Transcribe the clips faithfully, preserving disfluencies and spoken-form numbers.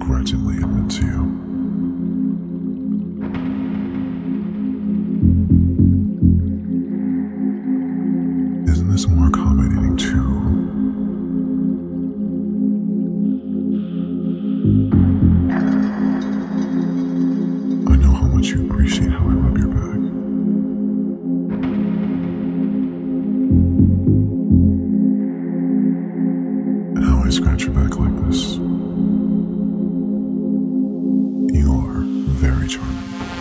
begrudgingly admit to you. Isn't this more accommodating too? I know how much you appreciate how I rub your back. And how I scratch your back like this. You are very charming.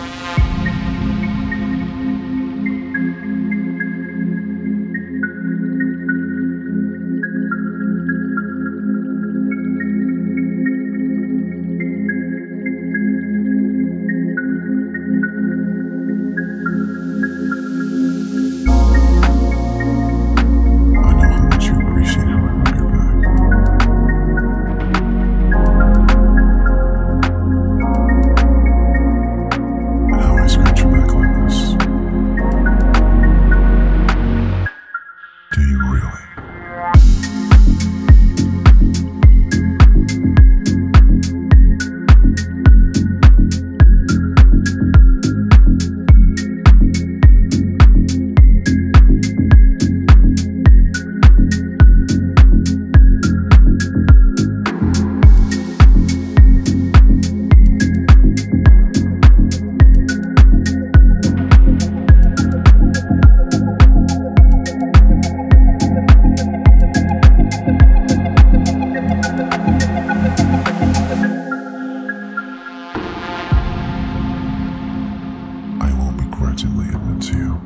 Begrudgingly admit to you.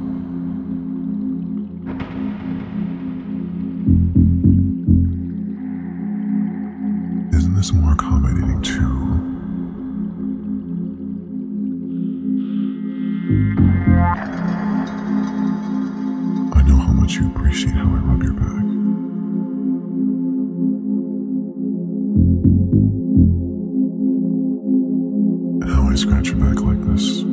Isn't this more accommodating too? I know how much you appreciate how I rub your back. And how I scratch your back like this.